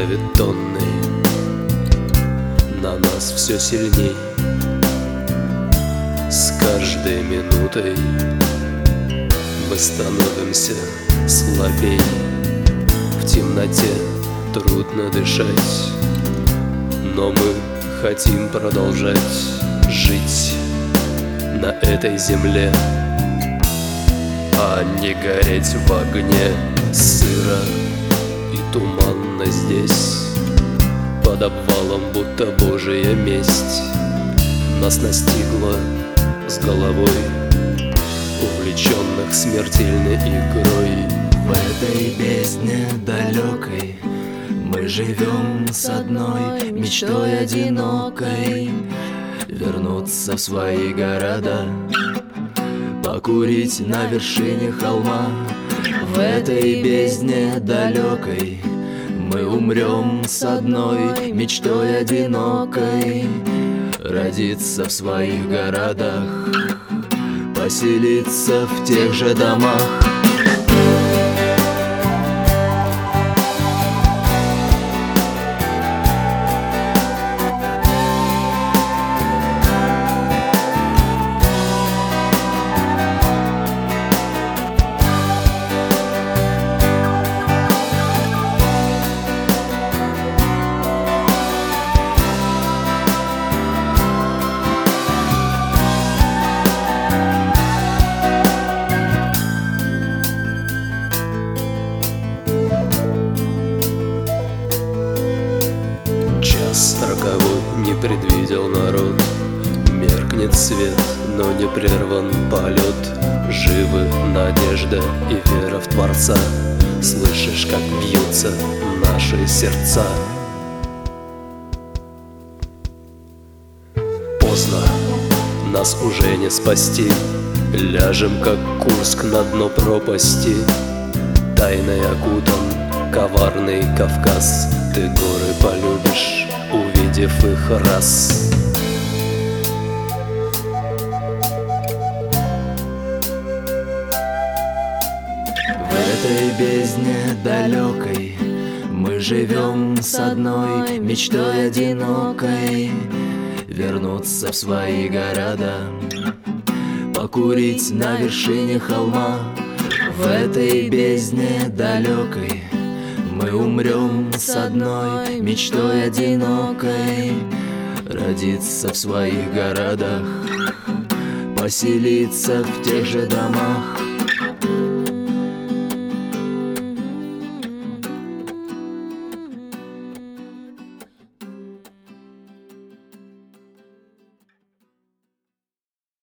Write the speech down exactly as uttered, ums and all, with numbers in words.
давит тонны, на нас все сильней. С каждой минутой мы становимся слабей. В темноте трудно дышать, но мы хотим продолжать жить на этой земле, а не гореть в огне. Сыро и туманно здесь, под обвалом будто Божия месть нас настигла с головой, увлеченных смертельной игрой. В этой бездне далекой мы живем с одной мечтой одинокой: вернуться в свои города, покурить на вершине холма. В этой бездне далекой мы умрем с одной мечтой одинокой: родиться в своих городах, поселиться в тех же домах. Час роковой не предвидел народ, меркнет свет, но не прерван полет. Живы надежда и вера в Творца, слышишь, как бьются наши сердца. Поздно, нас уже не спасти, ляжем, как Курск, на дно пропасти. Тайной окутан коварный Кавказ, ты горы полюбишь, увидев их раз. В этой бездне далекой мы живем с одной мечтой одинокой: вернуться в свои города, покурить на вершине холма. В этой бездне далекой мы умрем с одной мечтой одинокой: родиться в своих городах, поселиться в тех же домах.